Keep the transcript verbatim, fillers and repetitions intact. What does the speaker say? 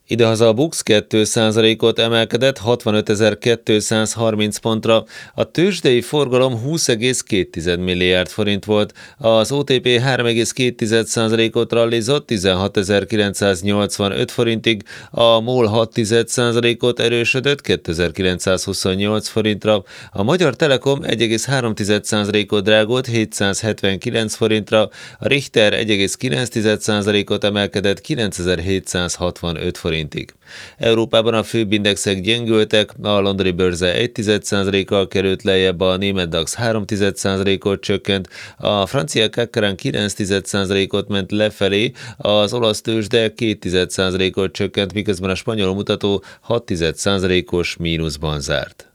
Idehaza a BUX kettő százalékot emelkedett hatvanötezer-kétszázharminc pontra, a tőzsdei forgalom húsz egész két milliárd forint volt, az o té pé három egész két százalékot rallizott tizenhatezer-kilencszáznyolcvanöt forintig, a MOL hat százalékot erősödött kétezer-kilencszázhuszonnyolc forintra, a Magyar Telekom egy egész három százalékot drágult hétszázhetvenkilenc forintra, a Richter egy egész kilenc százalékot emelkedett kilencezer-hétszázhatvanöt forintra. Európában a főbb indexek gyengültek, a londoni bőrze egy százalékkal került lejjebb, a német DAX három százalékot csökkent, a francia cé á cé kilenc százalékot ment lefelé, az olasz tőzsde két százalékot csökkent, miközben a spanyol mutató hat százalékos mínuszban zárt.